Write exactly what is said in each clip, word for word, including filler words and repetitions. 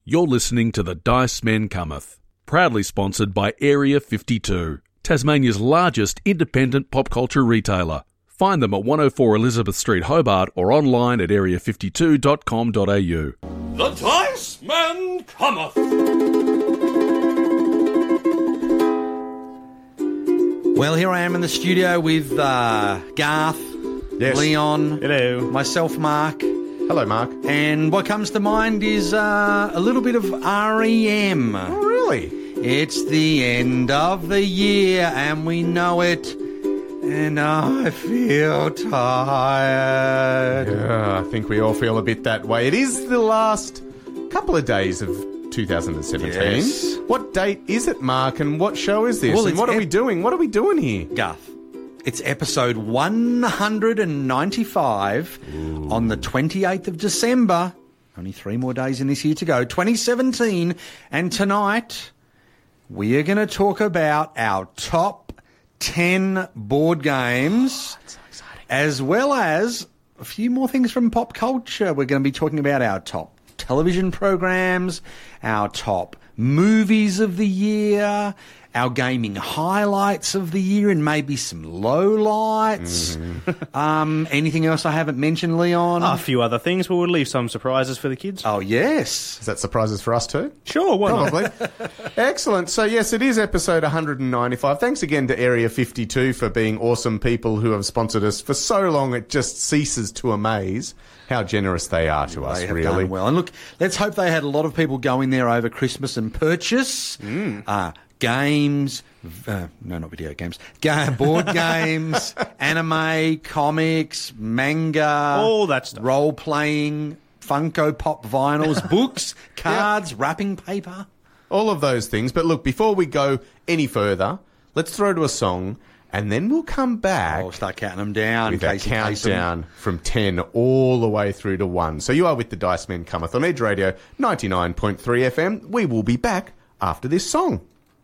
You're listening to The Dice Men Cometh, proudly sponsored by Area fifty-two, Tasmania's largest independent pop culture retailer. Find them at one oh four Elizabeth Street, Hobart, or online at area fifty-two dot com dot a u. The Dice Man Cometh! Well, here I am in the studio with uh, Garth, Yes. Leon, Hello. myself, Mark. Hello, Mark. And what comes to mind is uh, a little bit of R E M. Oh, really? It's the end of the year and we know it. And I feel tired. Yeah, I think we all feel a bit that way. It is the last couple of days of two thousand seventeen. Yes. What date is it, Mark, and what show is this? Well, and it's what are ep- we doing? What are we doing here? Garth, it's episode one hundred ninety-five Ooh. On the twenty-eighth of December. Only three more days in this year to go, twenty seventeen. And tonight, we are going to talk about our top ten board games, Oh, that's so exciting. As well as a few more things from pop culture. We're going to be talking about our top television programs, our top movies of the year, our gaming highlights of the year, and maybe some lowlights. Mm-hmm. um, anything else I haven't mentioned, Leon? A few other things, but we'll leave some surprises for the kids. Oh, yes. Is that surprises for us too? Sure, why not? Probably. Excellent. So, yes, it is episode one hundred ninety-five. Thanks again to Area fifty-two for being awesome people who have sponsored us for so long it just ceases to amaze how generous they are to us, They have really. done well. And look, let's hope they had a lot of people go in there over Christmas and purchase mm. uh, games, uh, no, not video games, ga- board games, anime, comics, manga, all that stuff, role-playing, Funko Pop vinyls, books, cards, yeah. wrapping paper. All of those things. But look, before we go any further, let's throw to a song. And then we'll come back. I'll start counting them down. With a countdown from ten all the way through to one. So you are with the Dice Men Cometh on Edge Radio ninety-nine point three F M. We will be back after this song.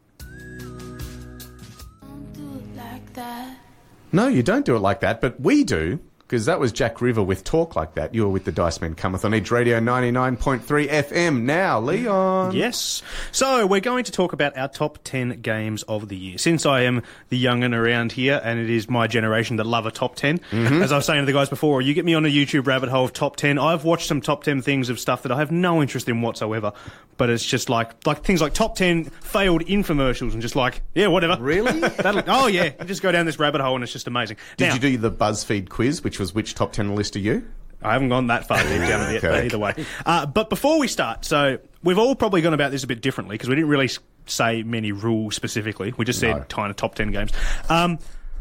Don't do it like that. No, you don't do it like that, but we do. Because that was Jack River with Talk Like That. You are with the Dice Men Cometh on Edge Radio ninety-nine point three F M. Now, Leon. Yes. So, we're going to talk about our top ten games of the year. Since I am the young'un around here, and it is my generation that love a top ten, mm-hmm. as I was saying to the guys before, you get me on a YouTube rabbit hole of top ten. I've watched some top ten things of stuff that I have no interest in whatsoever. But it's just like like things like top ten failed infomercials and just like, yeah, whatever. Really? That'll, oh, yeah. You just go down this rabbit hole and it's just amazing. Did now, you do the BuzzFeed quiz, which was which top ten list are you? I haven't gone that far deep down it yet, Okay. but either way. Uh, but before we start, so we've all probably gone about this a bit differently because we didn't really say many rules specifically. We just said No. kind of top ten games. Um,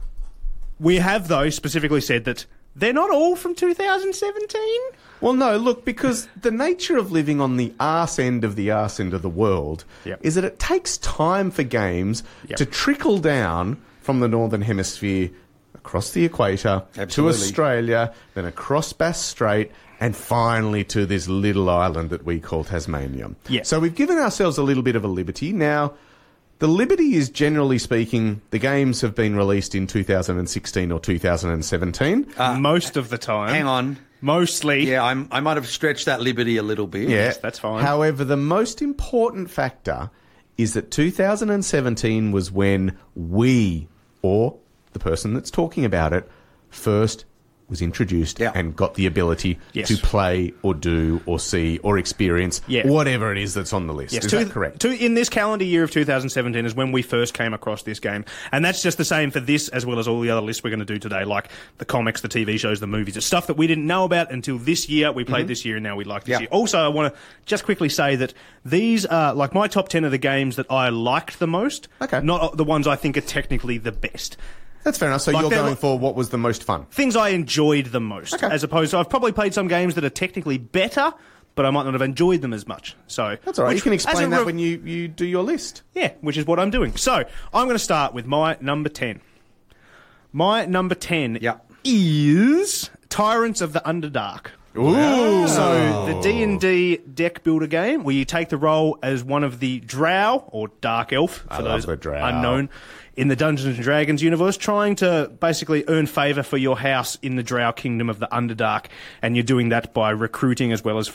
we have, though, specifically said that they're not all from two thousand seventeen. Well, no, look, because the nature of living on the arse end of the arse end of the world Yep. is that it takes time for games Yep. to trickle down from the Northern Hemisphere across the equator to Absolutely. Australia, then across Bass Strait, and finally to this little island that we call Tasmania. Yeah. So we've given ourselves a little bit of a liberty. Now, the liberty is, generally speaking, the games have been released in two thousand sixteen or two thousand seventeen. Uh, Most of the time. Hang on. Mostly. Yeah, I'm, I might have stretched that liberty a little bit. Yeah, that's fine. However, the most important factor is that two thousand seventeen was when we, or the person that's talking about it, first was introduced Yeah. and got the ability Yes. to play or do or see or experience Yeah. whatever it is that's on the list. Yes, is two, that correct? two, in this calendar year of two thousand seventeen is when we first came across this game. And that's just the same for this as well as all the other lists we're going to do today, like the comics, the T V shows, the movies. It's stuff that we didn't know about until this year. We played mm-hmm. this year and now we like this Yeah. year. Also, I want to just quickly say that these are, like, my top ten are the games that I liked the most, Okay. not the ones I think are technically the best. That's fair enough. So Like you're they're going like- for what was the most fun? Things I enjoyed the most, Okay. as opposed to I've probably played some games that are technically better, but I might not have enjoyed them as much. So That's all right. which- You can as a explain that re- when you, you do your list. Yeah, which is what I'm doing. So, I'm going to start with my number ten. My number ten Yeah. is Tyrants of the Underdark. Ooh. So, the D and D deck builder game where you take the role as one of the Drow, or Dark Elf, for I love those the Drow. unknown, in the Dungeons and Dragons universe, trying to basically earn favour for your house in the Drow kingdom of the Underdark, and you're doing that by recruiting as well as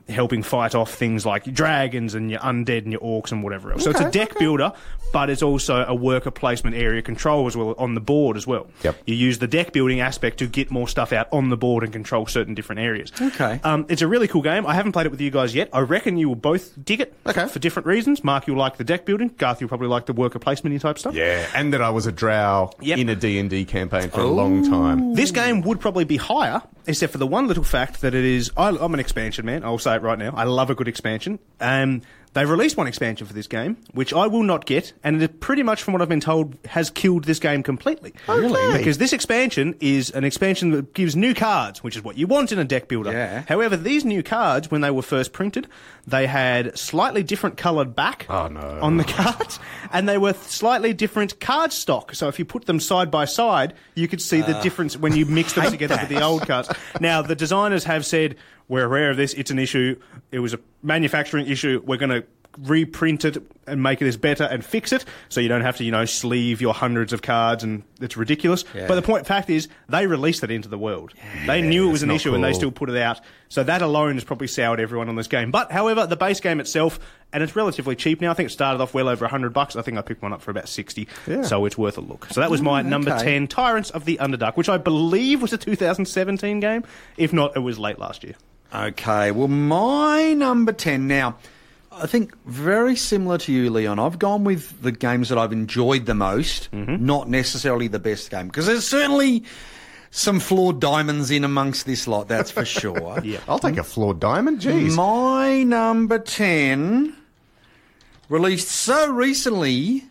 helping fight off things like your dragons and your undead and your orcs and whatever else. So it's a Okay, deck okay. builder, but it's also a worker placement area control as well on the board as well. Yep. You use the deck building aspect to get more stuff out on the board and control certain different areas. Okay. Um, it's a really cool game. I haven't played it with you guys yet. I reckon you will both dig it Okay. for different reasons. Mark, you'll like the deck building. Garth, you'll probably like the worker placement type stuff. Yeah, and that I was a drow Yep. in a D and D campaign for a long time. This game would probably be higher, except for the one little fact that it is... I, I'm an expansion man. I'll say it right now. I love a good expansion. Um, they've released one expansion for this game, which I will not get, and it pretty much, from what I've been told, has killed this game completely. Really? Because this expansion is an expansion that gives new cards, which is what you want in a deck builder. Yeah. However, these new cards, when they were first printed, they had slightly different coloured back Oh, no. on the cards, and they were slightly different card stock. So if you put them side by side, you could see the difference when you mix them together with the old cards. Now, the designers have said, we're aware of this, it's an issue, it was a manufacturing issue, we're going to reprint it and make it as better and fix it so you don't have to, you know, sleeve your hundreds of cards and it's ridiculous. Yeah. But the point fact is, they released it into the world. They knew it was an not issue and they cool. still put it out. So that alone has probably soured everyone on this game. But, however, the base game itself, and it's relatively cheap now. I think it started off well over one hundred bucks. I think I picked one up for about sixty. Yeah. So it's worth a look. So that was my Mm, number okay. ten, Tyrants of the Underdark, which I believe was a two thousand seventeen game. If not, it was late last year. Okay, well, my number ten now, I think very similar to you, Leon. I've gone with the games that I've enjoyed the most, not necessarily the best game, because there's certainly some flawed diamonds in amongst this lot, that's for sure. Yeah. I'll take a flawed diamond, jeez. My number ten, released so recently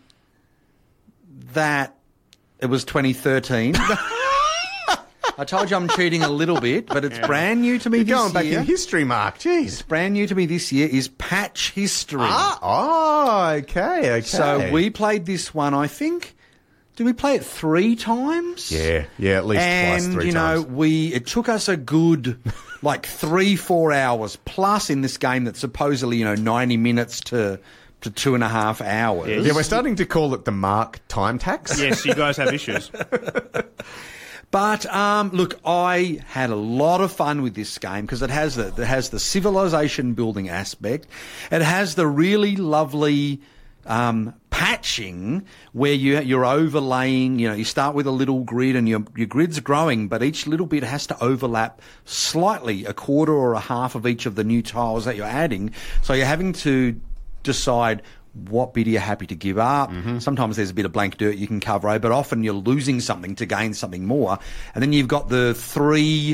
that it was twenty thirteen. I told you I'm cheating a little bit, but it's brand new to me You're this going back year. in history, Mark, jeez. Brand new to me this year is Patch History. Ah, oh, okay, okay. So we played this one, I think. Did we play it three times? Yeah, yeah, at least and, twice, three you know, times. we it took us a good, like, three, four hours plus in this game that's supposedly, you know, ninety minutes to, to two and a half hours. Yeah, Yeah, we're starting to call it the Mark time tax. Yes, you guys have issues. But um, look, I had a lot of fun with this game because it has the it has the civilization building aspect. It has the really lovely um, patching where you you're overlaying. You know, you start with a little grid and your your grid's growing, but each little bit has to overlap slightly, a quarter or a half of each of the new tiles that you're adding. So you're having to decide what bit are you happy to give up. Mm-hmm. Sometimes there's a bit of blank dirt you can cover over, but often you're losing something to gain something more. And then you've got the three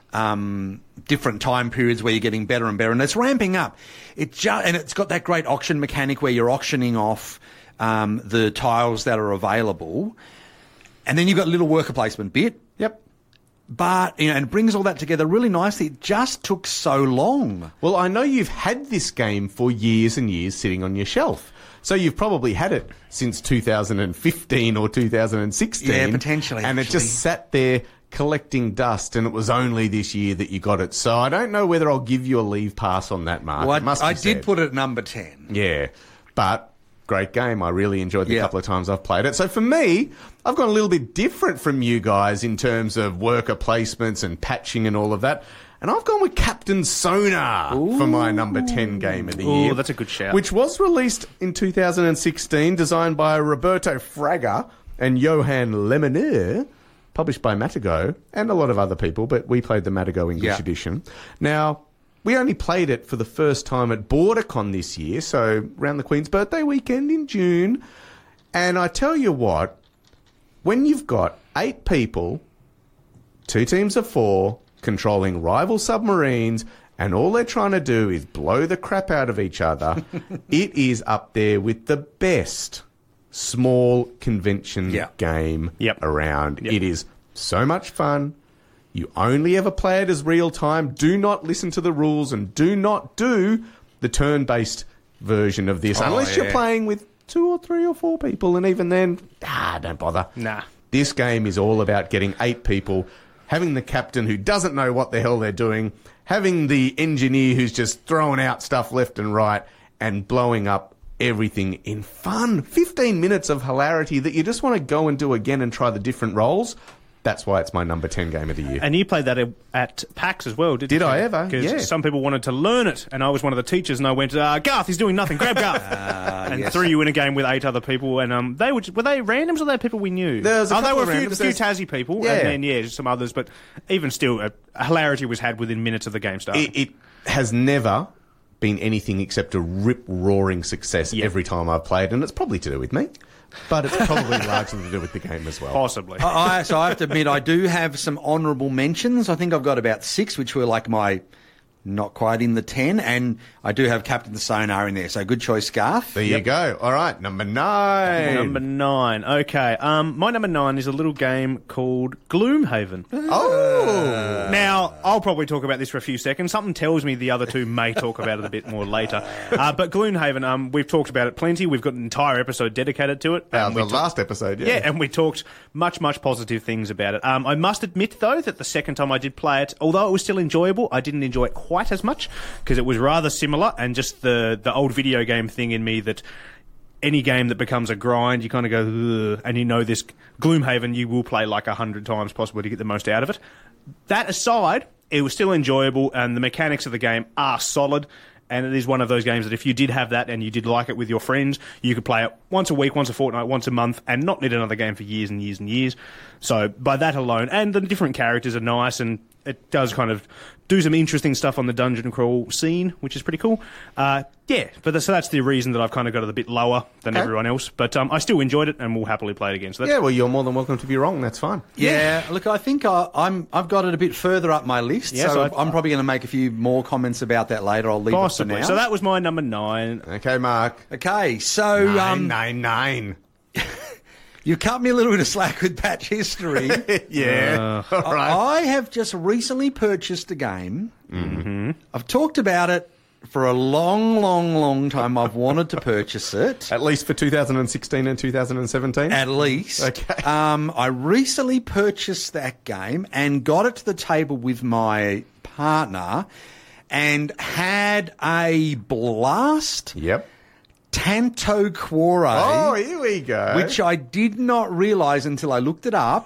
um, different time periods where you're getting better and better, and it's ramping up. It just, and it's got that great auction mechanic where you're auctioning off um, the tiles that are available. And then you've got a little worker placement bit. Yep. But, you know, and it brings all that together really nicely. It just took so long. Well, I know you've had this game for years and years sitting on your shelf. So you've probably had it since two thousand fifteen or two thousand sixteen. Yeah, potentially, And it actually. just sat there collecting dust, and it was only this year that you got it. So I don't know whether I'll give you a leave pass on that, Mark. Well, It must I, be I did said. put it at number ten. Yeah, but great game. I really enjoyed the Yeah. couple of times I've played it. So for me, I've gone a little bit different from you guys in terms of worker placements and patching and all of that. And I've gone with Captain Sonar for my number ten game of the Ooh, year. that's a good shout. Which was released in two thousand sixteen, designed by Roberto Fraga and Johan Lemonnier, published by Matago and a lot of other people, but we played the Matago English Yeah. edition. Now, we only played it for the first time at BorderCon this year, so around the Queen's birthday weekend in June. And I tell you what, when you've got eight people, two teams of four, controlling rival submarines, and all they're trying to do is blow the crap out of each other, it is up there with the best small convention Yeah. game Yep. around. Yep. It is so much fun. You only ever play it as real time. Do not listen to the rules and do not do the turn-based version of this Oh, unless you're yeah. playing with two or three or four people, and even then, ah, don't bother. Nah. This game is all about getting eight people, having the captain who doesn't know what the hell they're doing, having the engineer who's just throwing out stuff left and right, and blowing up everything in fun. fifteen minutes of hilarity that you just want to go and do again and try the different roles. That's why it's my number ten game of the year. And you played that at, at PAX as well, didn't Did you? I ever? Because Yeah. some people wanted to learn it, and I was one of the teachers, and I went, uh, Garth, he's doing nothing, grab Garth. and yes. threw you in a game with eight other people, and um, they were, were they randoms or were they people we knew? There was a oh, they couple were a of few, randoms. a few There's- Tassie people, Yeah. and then, yeah, just some others, but even still, a, a hilarity was had within minutes of the game starting. It, it has never been anything except a rip-roaring success Yeah. every time I've played, and it's probably to do with me. But it's probably largely to do with the game as well. Possibly. I, so I have to admit, I do have some honourable mentions. I think I've got about six, which were like my not quite in the ten, and I do have Captain Sonar in there. So good choice, Garth. There you go. All right, number nine. Number nine. Okay. Um, my number nine is a little game called Gloomhaven. Oh! Now, I'll probably talk about this for a few seconds. Something tells me the other two may talk about it a bit more later. Uh, but Gloomhaven, um, we've talked about it plenty. We've got an entire episode dedicated to it. Uh, Um, we the ta- last episode, yeah. Yeah, and we talked much, much positive things about it. Um, I must admit, though, that the second time I did play it, although it was still enjoyable, I didn't enjoy it quite as much because it was rather similar, and just the, the old video game thing in me that any game that becomes a grind, you kind of go, ugh, and you know this Gloomhaven, you will play like a hundred times possibly to get the most out of it. That aside, it was still enjoyable, and the mechanics of the game are solid. And it is one of those games that if you did have that and you did like it with your friends, you could play it once a week, once a fortnight, once a month, and not need another game for years and years and years. So by that alone, and the different characters are nice, and it does kind of do some interesting stuff on the dungeon crawl scene, which is pretty cool. Uh, yeah, but the, so that's the reason that I've kind of got it a bit lower than Okay. everyone else. But um, I still enjoyed it and will happily play it again. So that's Yeah, well, you're more than welcome to be wrong. That's fine. Yeah, look, I think I, I'm I've got it a bit further up my list, Yes, so I- I'm probably going to make a few more comments about that later. I'll leave possibly. it for now. So that was my number nine. Okay, Mark. okay, so Nine, um, nine, nine. you cut me a little bit of slack with patch history. Yeah. All right. I have just recently purchased a game. Mm-hmm. I've talked about it for a long, long, long time. I've wanted to purchase it. At least for two thousand sixteen and two thousand seventeen? At least. Okay. Um, I recently purchased that game and got it to the table with my partner and had a blast. Yep. Tanto Cuore, Oh, here we go. which I did not realise until I looked it up,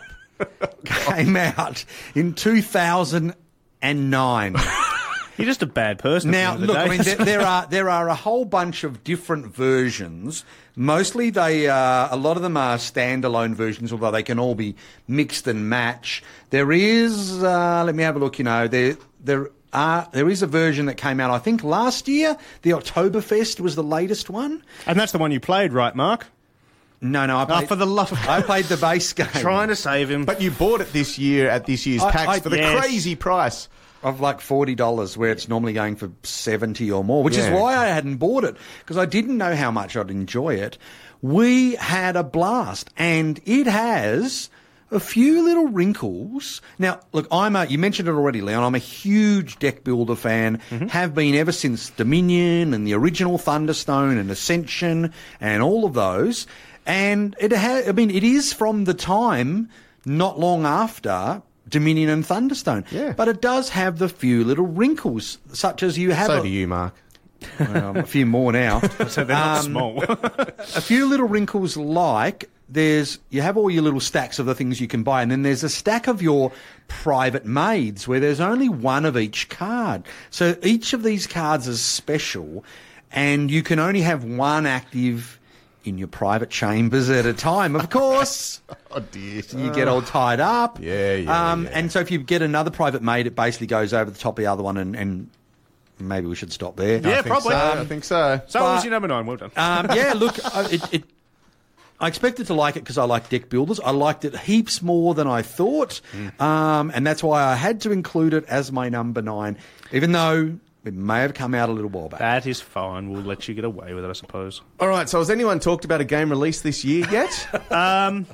came out in two thousand nine. You're just a bad person. Now, at the end look, of I the mean, day. there, there are there are a whole bunch of different versions. Mostly, they uh, a lot of them are standalone versions, although they can all be mixed and match. There is, uh, let me have a look. You know, there there are there is a version that came out, I think, last year. The Oktoberfest was the latest one. And that's the one you played, right, Mark? No, no, I Oh, played, for the love of I played the base game. trying to save him. But you bought it this year at this year's I- PAX I- for the yes. crazy price. Of like forty dollars, where it's normally going for seventy or more, which Yeah. is why I hadn't bought it, because I didn't know how much I'd enjoy it. We had a blast, and it has a few little wrinkles. Now, look, I'm a, you mentioned it already, Leon, I'm a huge deck builder fan, have been ever since Dominion and the original Thunderstone and Ascension and all of those. And it ha- I mean, it is from the time not long after Dominion and Thunderstone. Yeah. But it does have the few little wrinkles, such as you have So a, do you, Mark. well, a few more now. so they're not Um, small. a few little wrinkles like there's you have all your little stacks of the things you can buy, and then there's a stack of your private maids where there's only one of each card. So each of these cards is special, and you can only have one active in your private chambers at a time, of course. Oh, dear. You get all tied up. Yeah, yeah, Um, yeah. And so if you get another private mate, it basically goes over the top of the other one, and, and maybe we should stop there. Yeah, I think probably. So. I think so. So what was but- your number nine? Well done. Um, yeah, look, I- it, it, I expected to like it because I like deck builders. I liked it heaps more than I thought, um, and that's why I had to include it as my number nine, even though it may have come out a little while back. That is fine. We'll let you get away with it, I suppose. All right, so has anyone talked about a game released this year yet? Um,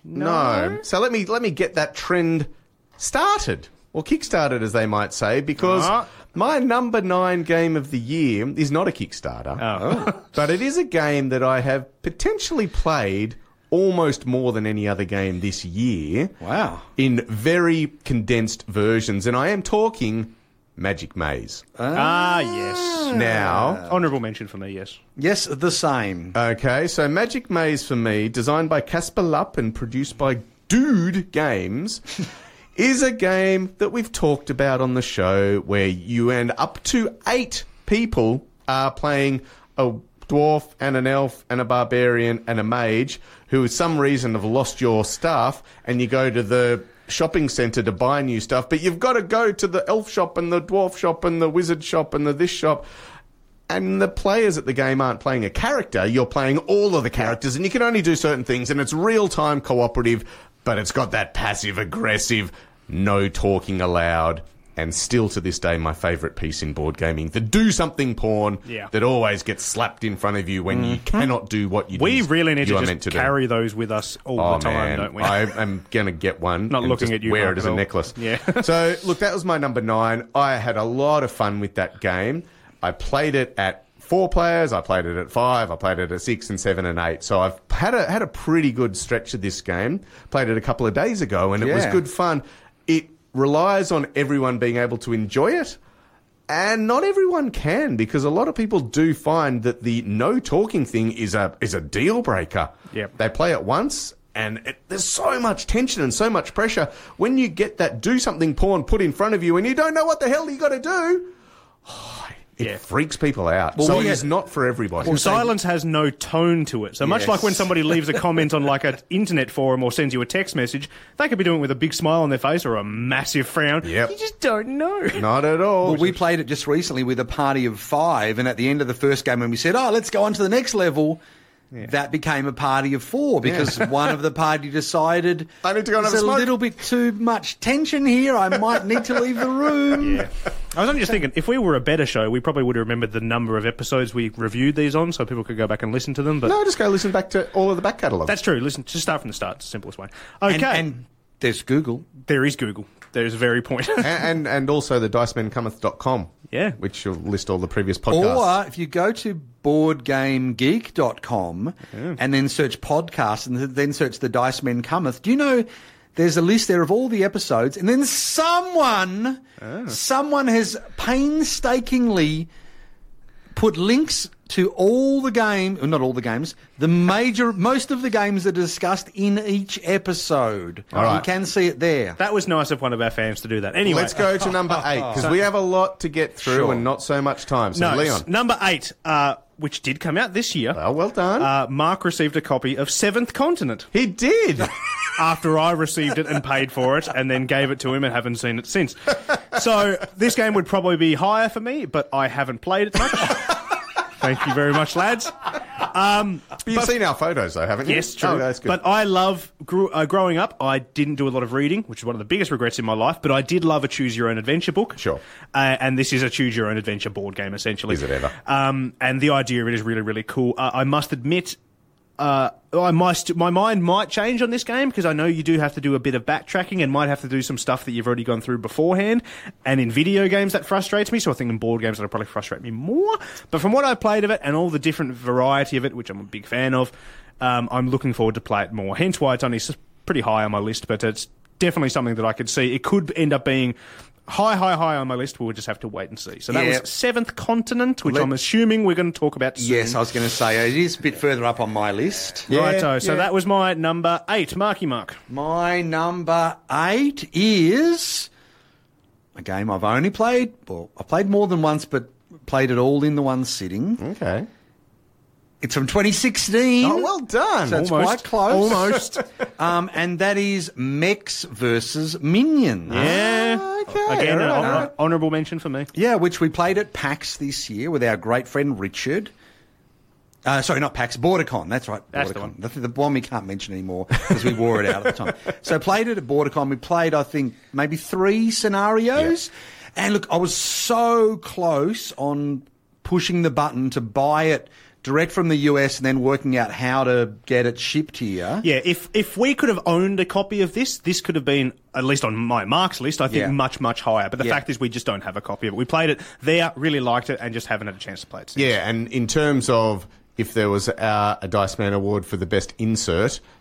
No. So let me let me get that trend started, or kickstarted, as they might say, because Ah. my number nine game of the year is not a Kickstarter, Oh. but it is a game that I have potentially played almost more than any other game this year. Wow. In very condensed versions, and I am talking Magic Maze. ah, yes. Now, Honourable mention for me, yes. Yes, the same. okay, so Magic Maze for me, designed by Casper Lupp and produced by Dude Games is a game that we've talked about on the show where you and up to eight people are playing a dwarf and an elf and a barbarian and a mage who, for some reason, have lost your stuff, and you go to the shopping centre to buy new stuff, but you've got to go to the elf shop and the dwarf shop and the wizard shop and the this shop. And the players at the game aren't playing a character, you're playing all of the characters, and you can only do certain things, and it's real-time cooperative, but it's got that passive-aggressive, no talking allowed, and still to this day my favourite piece in board gaming, the do-something porn Yeah. that always gets slapped in front of you when you cannot do what you We do- really need you to are just meant to do. carry those with us all Oh, the time, man. don't we? I am going to get one. Not and looking just at you, wear Mark, it as at a all. necklace. Yeah. So, look, that was my number nine. I had a lot of fun with that game. I played it at four players. I played it at five. I played it at six and seven and eight. So I've had a had a pretty good stretch of this game. Played it a couple of days ago, and it was Yeah. good fun. It relies on everyone being able to enjoy it. And not everyone can, because a lot of people do find that the no talking thing is a is a deal breaker. Yep. They play it once, and it, there's so much tension and so much pressure. When you get that do something porn put in front of you, and you don't know what the hell you got to do, oh, it Yeah. freaks people out. Well, so we it is had- not for everybody. Well, silence has no tone to it. So much Yes. like when somebody leaves a comment on like an internet forum or sends you a text message, they could be doing it with a big smile on their face or a massive frown. Yep. You just don't know. Not at all. Well, we played it just recently with a party of five, and at the end of the first game, when we said, "Oh, let's go on to the next level," that became a party of four because one of the party decided I need to go and have there's a a smoke." little bit too much tension here. I might need to leave the room. Yeah. I was only just thinking, if we were a better show, we probably would have remembered the number of episodes we reviewed these on, so people could go back and listen to them. But no, just go listen back to all of the back catalogue. that's true. Listen, just start from the start. It's the simplest way. Okay. And, and there's Google. there is Google. There's a very point. and, and and also the dice men cometh dot com. Yeah. Which will list all the previous podcasts. Or if you go to board game geek dot com and then search podcasts and then search The Dice Men Cometh, do you know there's a list there of all the episodes, and then someone, someone has painstakingly put links to all the game, well, not all the games, the major, most of the games that are discussed in each episode. All right. You can see it there. That was nice of one of our fans to do that. Anyway. Let's go to number eight, because we have a lot to get through Sure. and not so much time. So, No, Leon. s- number eight, uh, which did come out this year. Well, well done. Uh, Mark received a copy of Seventh Continent he did. after I received it and paid for it and then gave it to him and haven't seen it since. So this game would probably be higher for me, but I haven't played it much. Thank you very much, lads. Um, You've seen our photos, though, haven't you? yes, true. Oh, that's good. But I love, grew, uh, growing up, I didn't do a lot of reading, which is one of the biggest regrets in my life, but I did love a choose-your-own-adventure book. Sure. Uh, and this is a choose-your-own-adventure board game, essentially. Is it ever? Um, and the idea of it is really, really cool. Uh, I must admit, uh, I must, my mind might change on this game because I know you do have to do a bit of backtracking and might have to do some stuff that you've already gone through beforehand. And in video games, that frustrates me. So I think in board games, that'll probably frustrate me more. But from what I played of it and all the different variety of it, which I'm a big fan of, um, I'm looking forward to play it more. Hence why it's only s- pretty high on my list, but it's definitely something that I could see. It could end up being high, high, high on my list. We'll just have to wait and see. So that Yeah. was Seventh Continent, which Let- I'm assuming we're going to talk about soon. Yes, I was going to say, it is a bit further up on my list. Righto. So yeah. that was my number eight, Marky Mark. My number eight is a game I've only played, well, I've played more than once, but played it all in the one sitting. Okay. It's from twenty sixteen. Oh, well done. So it's Almost. quite close. Almost. Um, and that is Mechs versus Minions. Yeah. Okay. Again, all an right, hon- all right. honourable mention for me. Yeah, which we played at PAX this year with our great friend Richard. Uh, sorry, not PAX, BorderCon. That's right. That's the BorderCon. The, the one we can't mention anymore because we wore it out at the time. So played it at BorderCon. We played, I think, maybe three scenarios. And look, I was so close on pushing the button to buy it direct from the U S and then working out how to get it shipped here. Yeah, if if we could have owned a copy of this, this could have been, at least on my Mark's list, I think Yeah. much, much higher. But the Yeah. fact is we just don't have a copy of it. We played it there, really liked it, and just haven't had a chance to play it since. Yeah, and in terms of if there was uh, a Dice Man Award for the best insert,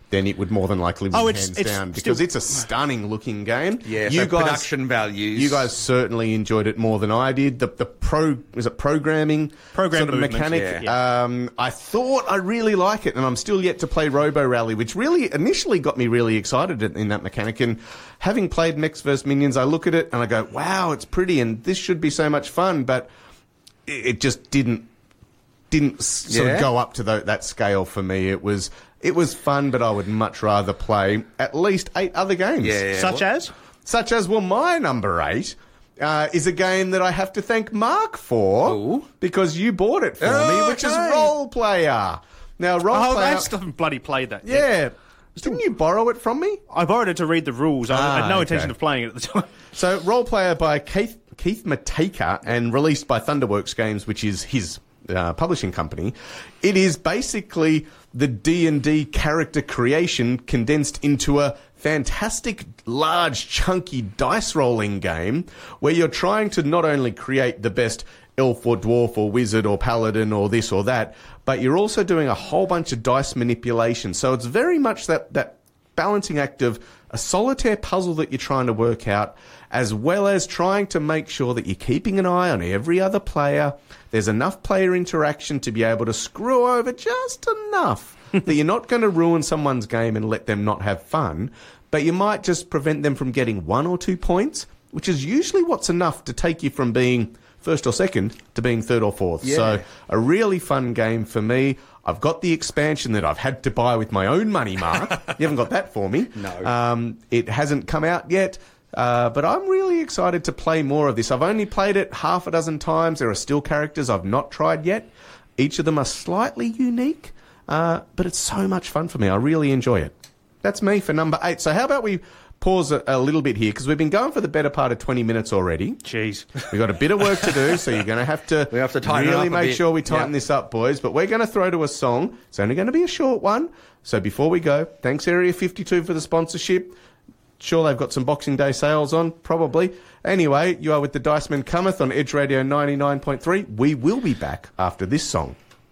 then it would more than likely win Oh, it's- hands it's down still- because it's a stunning looking game. Yeah, you so guys, production values. You guys certainly enjoyed it more than I did. The the pro is it programming Program sort of movements, mechanic. yeah. Um, I thought I really like it, and I'm still yet to play Robo Rally, which really initially got me really excited in, in that mechanic. And having played Mechs versus. Minions, I look at it and I go, wow, it's pretty, and this should be so much fun, but it, it just didn't didn't s sort Yeah. of go up to tho- that scale for me. It was it was fun, but I would much rather play at least eight other games. Yeah. Such as? Such as, well, my number eight uh, is a game that I have to thank Mark for Ooh. because you bought it for Oh, me, which is okay. Role Player. Now, Role Oh, Player... I still haven't bloody played that. yet. yeah. Didn't you borrow it from me? I borrowed it to read the rules. I Ah, had no okay. intention of playing it at the time. So, Role Player by Keith, Keith Mateka and released by Thunderworks Games, which is his uh, publishing company. It is basically the D and D character creation condensed into a fantastic, large, chunky dice rolling game where you're trying to not only create the best elf or dwarf or wizard or paladin or this or that, but you're also doing a whole bunch of dice manipulation. So it's very much that, that balancing act of a solitaire puzzle that you're trying to work out, as well as trying to make sure that you're keeping an eye on every other player. There's enough player interaction to be able to screw over just enough that you're not going to ruin someone's game and let them not have fun, but you might just prevent them from getting one or two points, which is usually what's enough to take you from being first or second to being third or fourth. Yeah. So a really fun game for me. I've got the expansion that I've had to buy with my own money, Mark. You haven't got that for me. No. Um, it hasn't come out yet, uh, but I'm really excited to play more of this. I've only played it half a dozen times. There are still characters I've not tried yet. Each of them are slightly unique, uh, but it's so much fun for me. I really enjoy it. That's me for number eight. So how about we pause a, a little bit here, because we've been going for the better part of twenty minutes already. Jeez. We've got a bit of work to do, so you're going to have to, We have to tighten it really up a make bit. sure we tighten Yep. this up, boys. But we're going to throw to a song. It's only going to be a short one. So before we go, thanks Area fifty-two for the sponsorship. Sure, they've got some Boxing Day sales on, probably. Anyway, you are with the Dice Men Cometh on Edge Radio ninety-nine point three. We will be back after this song.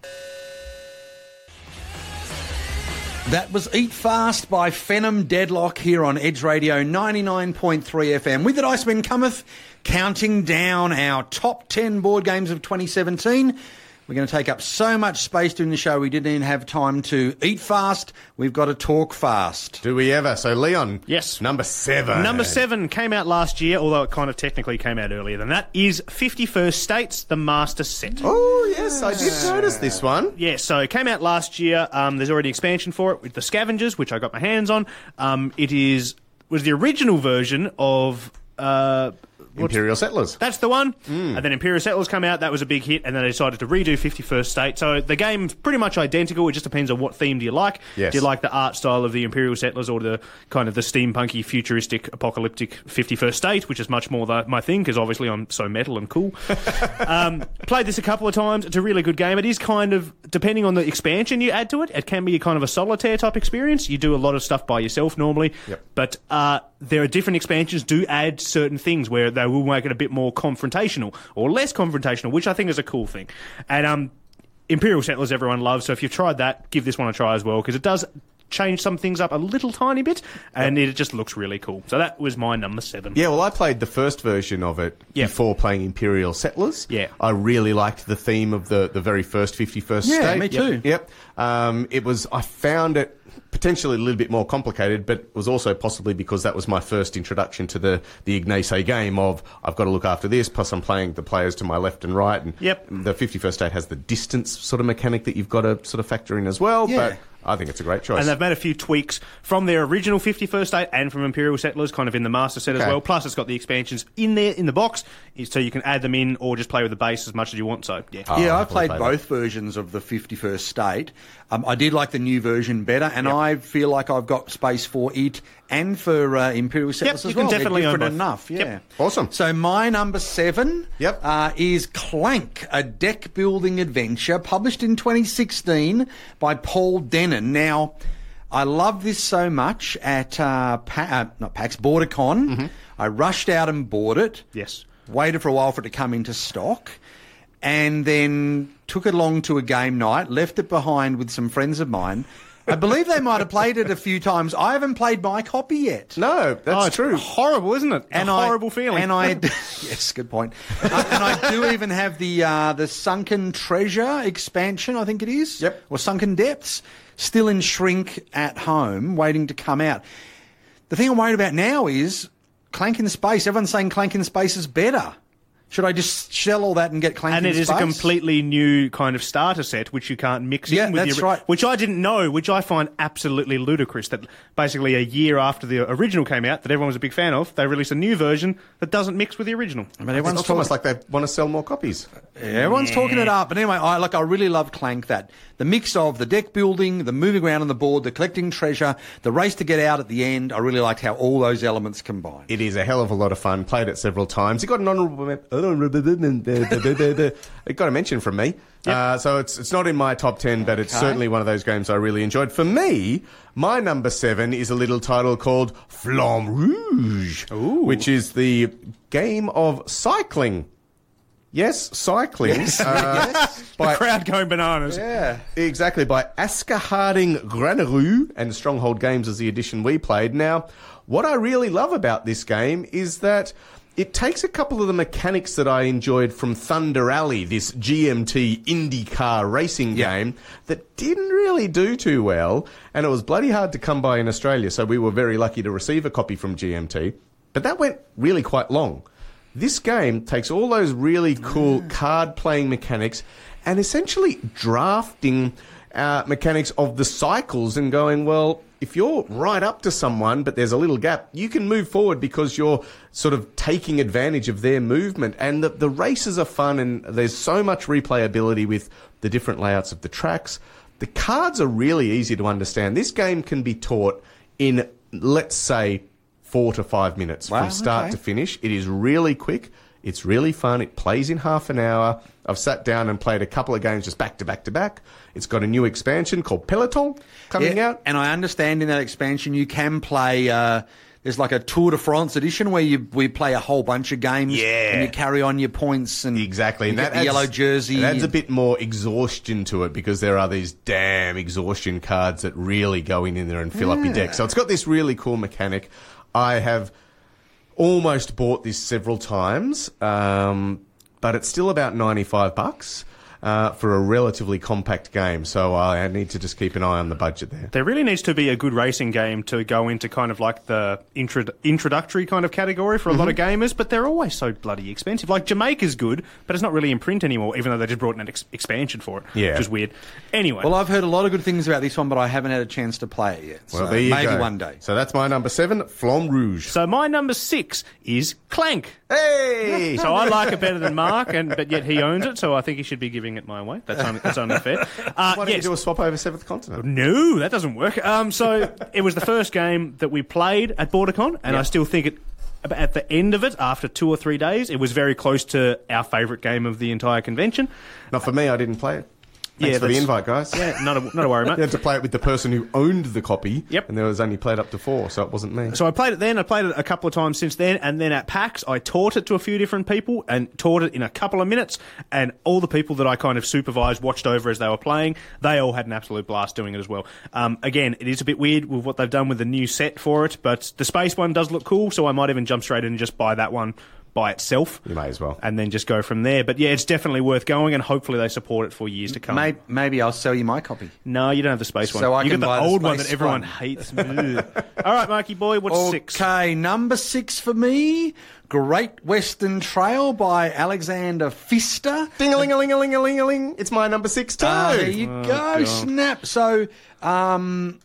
That was Eat Fast by Phenom Deadlock here on Edge Radio ninety-nine point three F M. With the Dice Men Cometh, counting down our top ten board games of twenty seventeen. We're going to take up so much space during the show we didn't even have time to eat fast. We've got to talk fast. Do we ever? So, Leon. Yes. Number seven. Number seven came out last year, although it kind of technically came out earlier than that, is fifty-first States, the Master Set. Oh, yes, I did notice this one. Yeah, so it came out last year. Um, there's already expansion for it with the Scavengers, which I got my hands on. Um, it is was the original version of... Uh, what's- Imperial Settlers. That's the one. And then Imperial Settlers come out. That was a big hit. And then they decided to redo fifty-first State. So the game's pretty much identical. It just depends on what theme do you like. Yes. Do you like the art style of the Imperial Settlers or the kind of the steampunky, futuristic, apocalyptic fifty-first State, which is much more the, my thing because obviously I'm so metal and cool. um, played this a couple of times. It's a really good game. It is kind of, depending on the expansion you add to it, it can be kind of a solitaire type experience. You do a lot of stuff by yourself normally. Yep. But uh, there are different expansions do add certain things where they will make it a bit more confrontational or less confrontational, which I think is a cool thing. And um, Imperial Settlers everyone loves, so if you've tried that, give this one a try as well, because it does change some things up a little tiny bit, and it just looks really cool. So that was my number seven. Yeah, well, I played the first version of it Yeah. before playing Imperial Settlers. Yeah. I really liked the theme of the, the very first fifty-first Yeah, State. me too. Yep. yep. Um, it was, I found it potentially a little bit more complicated, but it was also possibly because that was my first introduction to the, the Ignace game of, I've got to look after this, plus I'm playing the players to my left and right. And Yep. the fifty-first State has the distance sort of mechanic that you've got to sort of factor in as well, Yeah. but I think it's a great choice. And they've made a few tweaks from their original fifty-first State and from Imperial Settlers, kind of in the Master Set as Okay. well. Plus, it's got the expansions in there in the box, so you can add them in or just play with the base as much as you want. So, yeah. Oh, yeah, I I'll played play both versions of the fifty-first State. Um, I did like the new version better, and I feel like I've got space for it and for uh, Imperial Settlers you as can well. They're definitely own different both. enough, yeah. Yep. Awesome. So my number seven Yep. uh, is Clank, a deck-building adventure published in twenty sixteen by Paul Denon. Now, I love this so much at uh, pa- uh, not PAX, BorderCon. Mm-hmm. I rushed out and bought it. Yes. Waited for a while for it to come into stock, and then took it along to a game night, left it behind with some friends of mine, I believe they might have played it a few times. I haven't played my copy yet. No, that's Oh, it's true. horrible, isn't it? And a I- horrible feeling. And I, yes, good point. uh, and I do even have the uh, the Sunken Treasure expansion, I think it is. Yep. Or Sunken Depths, still in shrink at home, waiting to come out. The thing I'm worried about now is Clank in Space. Everyone's saying Clank in Space is better. Should I just shell all that and get Clank and in it Space? is a completely new kind of starter set, which you can't mix Yeah, in with that's the right. which I didn't know, which I find absolutely ludicrous. That basically a year after the original came out, that everyone was a big fan of, they released a new version that doesn't mix with the original. I mean, everyone's It's talking, almost like they want to sell more copies. everyone's talking it up. But anyway, I like I really love Clank. That the mix of the deck building, the moving around on the board, the collecting treasure, the race to get out at the end. I really liked how all those elements combine. It is a hell of a lot of fun. Played it several times. It got an honourable mention. It got a mention from me. Uh, so it's it's not in my top ten, but it's Okay. certainly one of those games I really enjoyed. For me, my number seven is a little title called Flamme Rouge, which is the game of cycling. Yes, cycling. Uh, by, Crowd going bananas. Yeah. Exactly, by Asker Harding Granerud, and Stronghold Games is the edition we played. Now, what I really love about this game is that it takes a couple of the mechanics that I enjoyed from Thunder Alley, this G M T IndyCar racing Yeah. game that didn't really do too well, and it was bloody hard to come by in Australia, so we were very lucky to receive a copy from G M T. But that went really quite long. This game takes all those really cool card-playing mechanics and essentially drafting uh, mechanics of the cycles and going, well, if you're right up to someone but there's a little gap, you can move forward because you're sort of taking advantage of their movement. And the, the races are fun, and there's so much replayability with the different layouts of the tracks. The cards are really easy to understand. This game can be taught in, let's say, four to five minutes Wow, from start okay. to finish. It is really quick. It's really fun. It plays in half an hour. I've sat down and played a couple of games just back to back to back. It's got a new expansion called Peloton coming Yeah, out. and I understand in that expansion you can play. Uh, there's like a Tour de France edition where you we play a whole bunch of games. Yeah. and you carry on your points and Exactly. You And get that the adds, yellow jersey. It adds a bit more exhaustion to it because there are these damn exhaustion cards that really go in, in there and fill up your deck. So it's got this really cool mechanic. I have almost bought this several times, um, but it's still about ninety-five bucks. Uh, for a relatively compact game, so I need to just keep an eye on the budget there. There really needs to be a good racing game to go into kind of like the intro- introductory kind of category for a lot of gamers, but they're always so bloody expensive. Like Jamaica's good, but it's not really in print anymore, even though they just brought in an ex- expansion for it, Yeah. which is weird. Anyway, Well, I've heard a lot of good things about this one, but I haven't had a chance to play it yet. Well, so there you maybe go. one day. So that's my number seven, Flamme Rouge. so my number six is Clank. Hey! So I like it better than Mark, and but yet he owns it, so I think he should be giving it my way. That's only, that's only fair. Uh, Why don't yes. you do a swap over Seventh Continent? No, that doesn't work. Um, so it was the first game that we played at BorderCon, and I still think it. At the end of it, after two or three days, it was very close to our favourite game of the entire convention. Not for me, I didn't play it. Thanks Yeah, for the that's- invite, guys. Yeah, not a, not a worry, You mate. had to play it with the person who owned the copy. Yep. And there was only played up to four, so it wasn't me. So I played it then. I played it a couple of times since then, and then at PAX, I taught it to a few different people and taught it in a couple of minutes. And all the people that I kind of supervised, watched over as they were playing, they all had an absolute blast doing it as well. Um, again, it is a bit weird with what they've done with the new set for it, but the space one does look cool, so I might even jump straight in and just buy that one by itself. You may as well. And then just go from there. But yeah, it's definitely worth going, and hopefully they support it for years to come. Maybe, maybe I'll sell you my copy. No, you don't have the space one. So I you can got buy the the old one space that everyone one. hates. Ugh. All right, Marky boy, what's six? Okay, number six for me, Great Western Trail by Alexander Pfister. Ding-a-ling-a-ling-a-ling-a-ling. It's my number six, too. Ah, there you go, snap. So, um,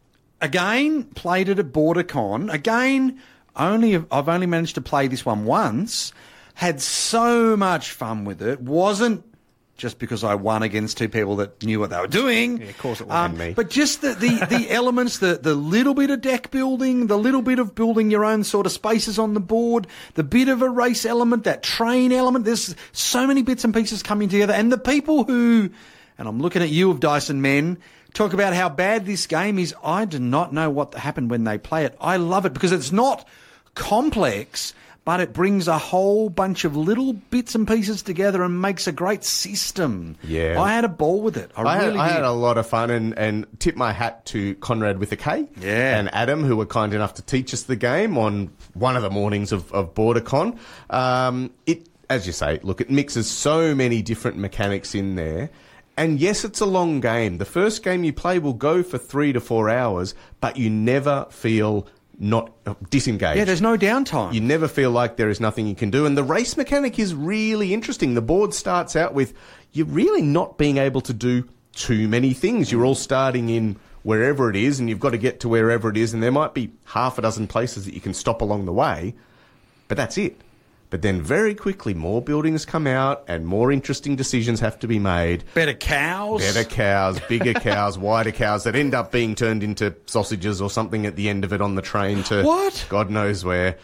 again, played it at BorderCon. Again, only I've only managed to play this one once. Had so much fun with it. Wasn't just because I won against two people that knew what they were doing. Yeah, of course it Um, wasn't me. But just the, the, the elements, the, the little bit of deck building, the little bit of building your own sort of spaces on the board, the bit of a race element, that train element. There's so many bits and pieces coming together. And the people who, and I'm looking at you of Dyson Men, talk about how bad this game is. I do not know what happened when they play it. I love it because it's not complex, but it brings a whole bunch of little bits and pieces together and makes a great system. Yeah. I had a ball with it. I, I, really had, I did. had a lot of fun, and, and tip my hat to Conrad with a K Yeah. and Adam, who were kind enough to teach us the game on one of the mornings of, of BorderCon. Um, it, as you say, look, it mixes so many different mechanics in there. And yes, it's a long game. The first game you play will go for three to four hours, but you never feel not uh, disengaged. Yeah, there's no downtime. You never feel like there is nothing you can do. And the race mechanic is really interesting. The board starts out with you really not being able to do too many things. You're all starting in wherever it is, and you've got to get to wherever it is, and there might be half a dozen places that you can stop along the way, but that's it. But then very quickly more buildings come out and more interesting decisions have to be made. Better cows. Better cows, bigger cows, wider cows that end up being turned into sausages or something at the end of it on the train to What? God knows where.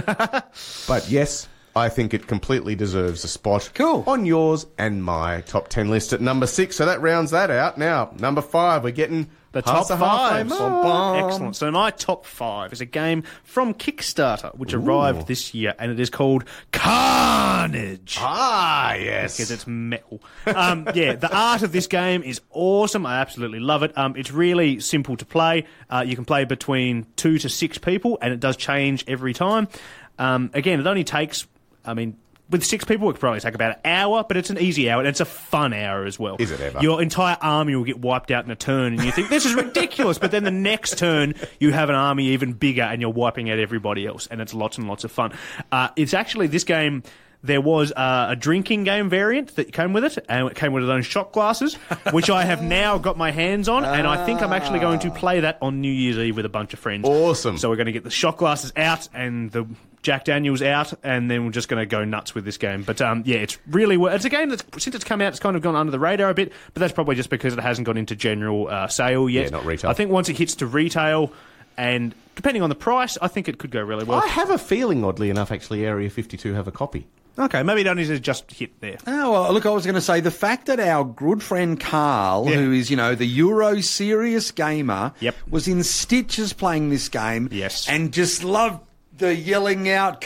But yes, I think it completely deserves a spot Cool. on yours and my top ten list at number six. So that rounds that out. Now, number five, we're getting The past top the halfway five. mark. Excellent. So my top five is a game from Kickstarter, which arrived this year, and it is called Carnage. Ah, yes. Because it's metal. Um, yeah, the art of this game is awesome. I absolutely love it. Um, it's really simple to play. Uh, you can play between two to six people, and it does change every time. Um, again, it only takes, I mean, with six people, it could probably take about an hour, but it's an easy hour, and it's a fun hour as well. Is it ever? Your entire army will get wiped out in a turn, and you think, this is ridiculous, but then the next turn, you have an army even bigger, and you're wiping out everybody else, and it's lots and lots of fun. Uh, it's actually, this game, there was uh, a drinking game variant that came with it, and it came with its own shot glasses, which I have now got my hands on, and I think I'm actually going to play that on New Year's Eve with a bunch of friends. Awesome. So we're going to get the shot glasses out and the Jack Daniels out, and then we're just going to go nuts with this game. But um, yeah, it's really it's a game that's since it's come out, it's kind of gone under the radar a bit. But that's probably just because it hasn't gone into general uh, sale yet. Yeah, not retail. I think once it hits to retail, and depending on the price, I think it could go really well. I have a feeling, oddly enough, actually, Area fifty-two have a copy. Okay, maybe it only just hit there. Oh, well, look, I was going to say the fact that our good friend Carl, Yeah. who is, you know, the Euro serious gamer, Yep. was in stitches playing this game. Yes. And just loved the yelling out,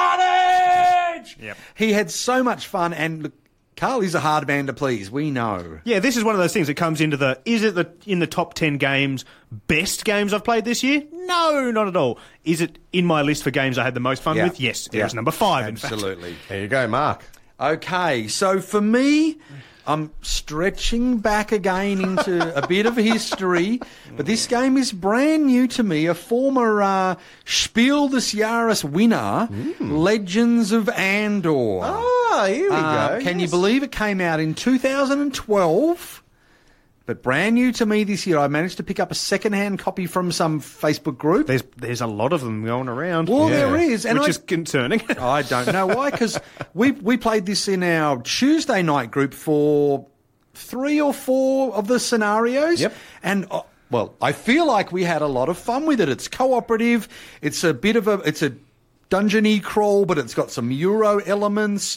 Carnage! Yep. He had so much fun, and look, Carl is a hard man to please, we know. Yeah, this is one of those things that comes into the, is it the in the top ten games, best games I've played this year? No, not at all. Is it in my list for games I had the most fun Yeah. with? Yes, it Yeah. was number five, in fact. Absolutely. There you go, Mark. Okay, so for me, I'm stretching back again into a bit of history, but this game is brand new to me. A former uh, Spiel des Jahres winner, Legends of Andor. Ah, here we Uh, go. Can you Yes. believe it came out in two thousand twelve? But brand new to me this year. I managed to pick up a second-hand copy from some Facebook group. There's there's a lot of them going around. Well, Yeah. there is. And which I, is concerning. I don't know why, because we we played this in our Tuesday night group for three or four of the scenarios. Yep. And uh, well, I feel like we had a lot of fun with it. It's cooperative. It's a bit of a it's a dungeony crawl, but it's got some Euro elements.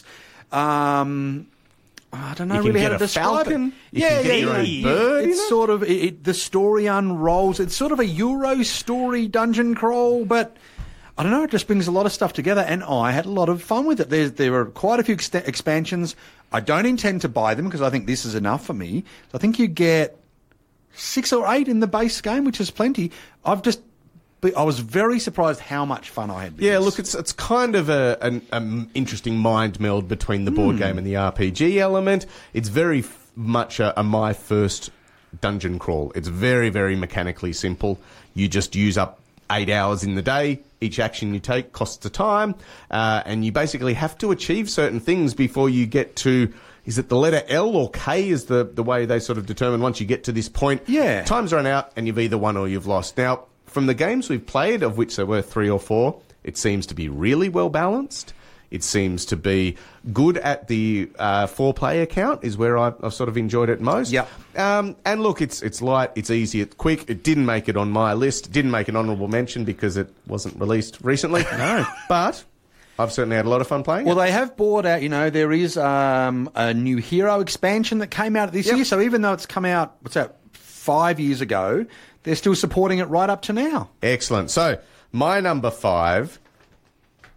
Um, I don't know You can really get how to a describe falcon. it. You can get your own bird, It's you know? sort of it, it, the story unrolls. It's sort of a Euro story dungeon crawl, but I don't know. It just brings a lot of stuff together, and I had a lot of fun with it. There's there are quite a few ex- expansions. I don't intend to buy them because I think this is enough for me. So I think you get six or eight in the base game, which is plenty. I've just I was very surprised how much fun I had. with Yeah, this. look, it's it's kind of a an um, interesting mind meld between the Hmm. board game and the R P G element. It's very f- much a, a my first dungeon crawl. It's very, very mechanically simple. You just use up eight hours in the day. Each action you take costs a time, uh, and you basically have to achieve certain things before you get to. Is it the letter L or K is the, the way they sort of determine once you get to this point? Yeah. Time's run out and you've either won or you've lost. Now, from the games we've played, of which there were three or four, it seems to be really well balanced. It seems to be good at the uh, four-player count is where I've, I've sort of enjoyed it most. Yep. Um, and look, it's it's light, it's easy, it's quick. It didn't make it on my list. Didn't make an honourable mention because it wasn't released recently. No. But I've certainly had a lot of fun playing Well, it. they have brought out, you know, there is um, a new hero expansion that came out this Yep. year. So even though it's come out, what's that, five years ago, they're still supporting it right up to now. Excellent. So, my number five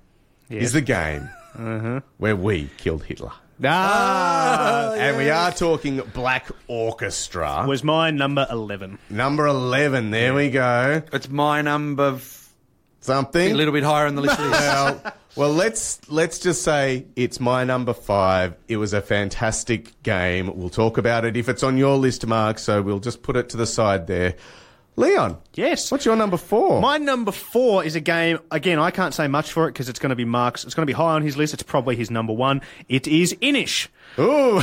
is the game Uh-huh. where we killed Hitler. Ah, And we are talking Black Orchestra. was my number eleven. Number eleven, there we go. It's my number f- Something. a little bit higher on the list. well, well, let's let's just say it's my number five. It was a fantastic game. We'll talk about it if it's on your list, Mark, so we'll just put it to the side there. Leon, Yes. what's your number four? My number four is a game, again, I can't say much for it because it's going to be Mark's, it's going to be high on his list. It's probably his number one. It is Inish. Ooh.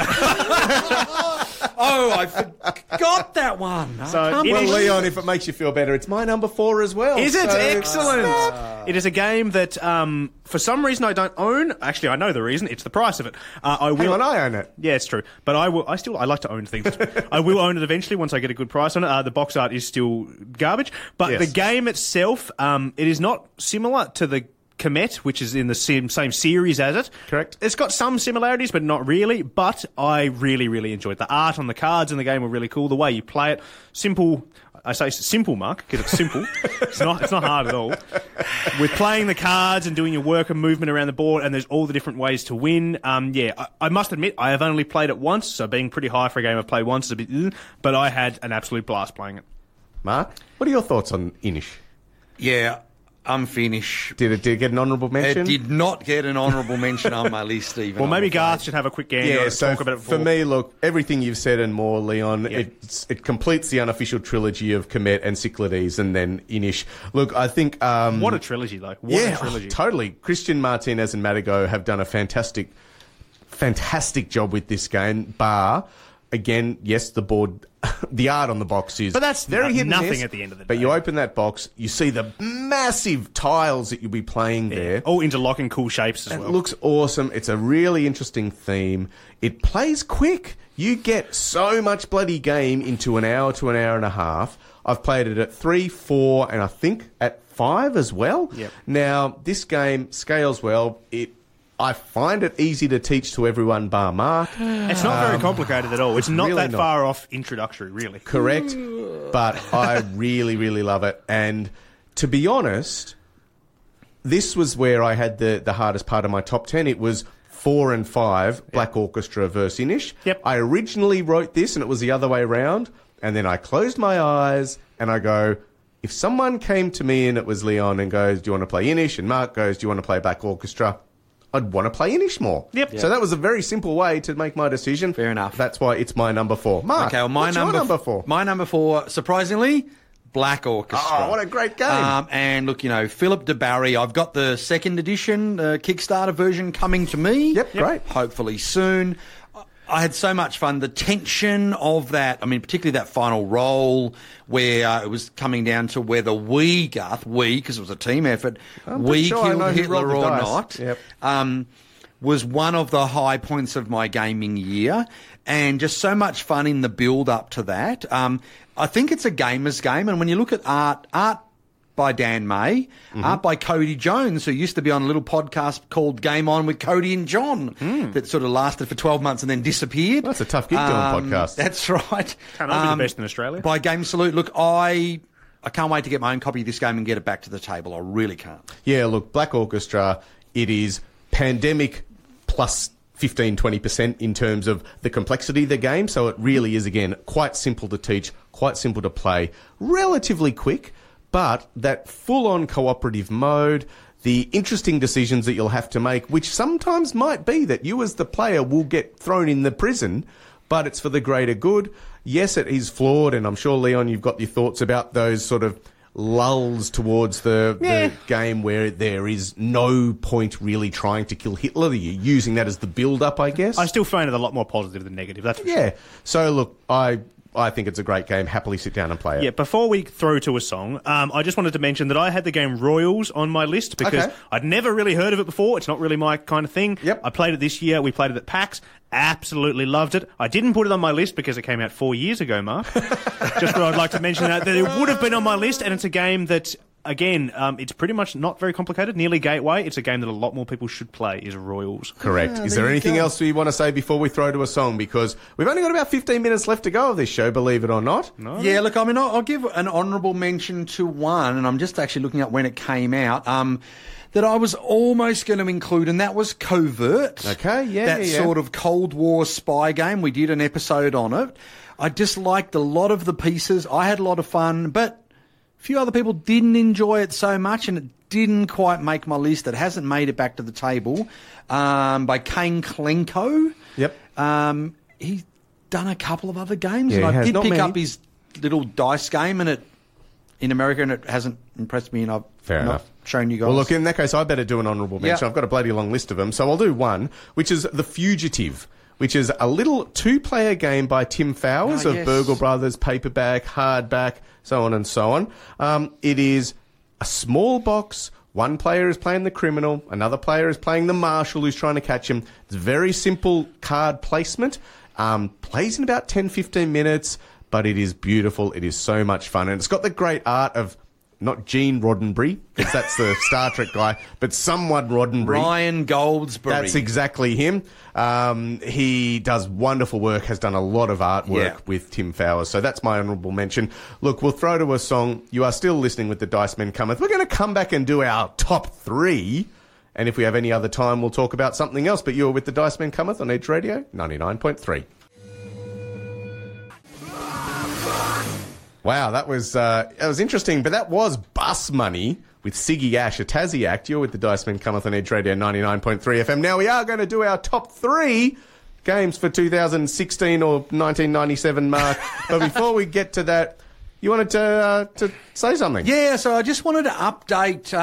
Oh, I forgot that one. I So can't it Well, is- Leon, if it makes you feel better, it's my number four as well. Is it? so- Excellent. It is a game that, um, for some reason, I don't own. Actually, I know the reason. It's the price of it. Uh, I Hang will. on, I own it. Yeah, it's true. But I will. I still. I like to own things. I will own it eventually once I get a good price on it. Uh, the box art is still garbage, but Yes. the game itself, um, it is not similar to the Comet, which is in the same, same series as it. Correct. It's got some similarities, but not really. But I really, really enjoyed the art on the cards in the game were really cool. The way you play it, simple. I say simple, Mark, because it's simple. it's not. It's not hard at all. With playing the cards and doing your work and movement around the board, and there's all the different ways to win. Um, yeah, I, I must admit I have only played it once, so being pretty high for a game I've played once is a bit. mm, But I had an absolute blast playing it. Mark, what are your thoughts on Inish? Yeah, I'm finished. Did it, did it get an honourable mention? It did not get an honourable mention on my list, even. Well, maybe I'm afraid. Garth should have a quick gander Yeah, and so talk about it for before. me, look, everything you've said and more, Leon, Yeah. it's, it completes the unofficial trilogy of Comet and Cyclades and then Inish. Look, I think... Um, What a trilogy, though. What yeah, a trilogy. oh, totally. Christian Martinez and Madigo have done a fantastic, fantastic job with this game, bar... Again, yes, the board, the art on the box is But that's very no- hit and nothing miss, at the end of the But day. you open that box, you see the massive tiles that you'll be playing there. All interlocking cool shapes as It well. looks awesome. It's a really interesting theme. It plays quick. You get so much bloody game into an hour to an hour and a half. I've played it at three, four, and I think at five as well. Yep. Now, this game scales well. It, I find it easy to teach to everyone bar Mark. It's not very complicated at all. It's not really that not. far off introductory, really. Correct. But I really, really love it. And to be honest, this was where I had the, the hardest part of my top ten. It was four and five, Black Orchestra versus Inish. Yep. I originally wrote this and it was the other way around. And then I closed my eyes and I go, if someone came to me and it was Leon and goes, do you want to play Inish? And Mark goes, do you want to play Black Orchestra? I'd want to play Inish more. Yep. So that was a very simple way to make my decision. Fair enough. That's why it's my number four. Mark, Okay, well, my what's number, your number four? My number four, surprisingly, Black Orchestra. Oh, what a great game. Um, and look, you know, Philip DeBarry, I've got the second edition, uh, Kickstarter version coming to me. Yep, great. Hopefully soon. I had so much fun. The tension of that, I mean, particularly that final roll where uh, it was coming down to whether we, Garth, we, because it was a team effort, I'm we pretty sure I know killed who Hitler rolled the or dice. not. Yep. Um, was one of the high points of my gaming year, and just so much fun in the build up to that. Um, I think it's a gamer's game, and when you look at art, art by Dan May, Mm-hmm. art by Cody Jones, who used to be on a little podcast called Game On with Cody and John, that sort of lasted for twelve months and then disappeared. Hmm. That's a tough gig doing podcasts. That's right. Can't all be the best in Australia. By Game Salute, look, I I can't wait to get my own copy of this game and get it back to the table. I really can't. Yeah, look, Black Orchestra, it is pandemic plus fifteen, twenty percent in terms of the complexity of the game. So it really is, again, quite simple to teach, quite simple to play, relatively quick, but that full-on cooperative mode, the interesting decisions that you'll have to make, which sometimes might be that you as the player will get thrown in the prison, but it's for the greater good. Yes, it is flawed, and I'm sure, Leon, you've got your thoughts about those sort of lulls towards the, Yeah. the game where there is no point really trying to kill Hitler. You're using that as the build-up, I guess. I still find it a lot more positive than negative, that's for sure. yeah. So, look, I I think it's a great game. Happily sit down and play it. Yeah, before we throw to a song, um, I just wanted to mention that I had the game Royals on my list because Okay. I'd never really heard of it before. It's not really my kind of thing. Yep. I played it this year. We played it at PAX. Absolutely loved it. I didn't put it on my list because it came out four years ago, Mark. Just thought I'd like to mention that, that it would have been on my list, and it's a game that again, um, it's pretty much not very complicated. Nearly Gateway. It's a game that a lot more people should play. Is Royals. Correct. Ah, Is there there you anything go. else we want to say before we throw to a song? Because we've only got about fifteen minutes left to go of this show, believe it or not. No. Yeah, look, I mean, I'll, I'll give an honourable mention to one, and I'm just actually looking at when it came out, um, that I was almost going to include, and that was Covert. Okay, yeah, That yeah, yeah. sort of Cold War spy game. We did an episode on it. I just liked a lot of the pieces. I had a lot of fun, but a few other people didn't enjoy it so much, and it didn't quite make my list. It hasn't made it back to the table. Um, by Kane Klenko. Yep. Um, he's done a couple of other games, Yeah, and he I has. did Not pick many. up his little dice game, and it in America, and it hasn't impressed me, and I've Fair not enough. shown you guys. Well, look, in that case, I better do an honourable mention. Yeah. I've got a bloody long list of them, so I'll do one, which is The Fugitive, which is a little two-player game by Tim Fowers Ah, of yes. Burgle Brothers, Paperback, Hardback, so on and so on. Um, it is a small box. One player is playing the criminal, another player is playing the marshal who's trying to catch him. It's very simple card placement. Um, plays in about ten, fifteen minutes, but it is beautiful. It is so much fun. And it's got the great art of not Gene Roddenberry, because that's the Star Trek guy, but someone Roddenberry. Ryan Goldsberry. That's exactly him. Um, he does wonderful work, has done a lot of artwork Yeah. with Tim Fowers. So that's my honourable mention. Look, we'll throw to a song. You are still listening with the Dice Men Cometh. We're going to come back and do our top three. And if we have any other time, we'll talk about something else. But you're with the Dice Men Cometh on Edge Radio ninety-nine point three. Wow, that was uh, that was interesting, but that was Bus Money with Siggy Ash, a Tassie act. You're with the Dice Men Cometh on Edge Radio ninety-nine point three F M. Now we are going to do our top three games for two thousand sixteen or nineteen ninety-seven, Mark. But before we get to that, you wanted to uh, to say something? Yeah, so I just wanted to update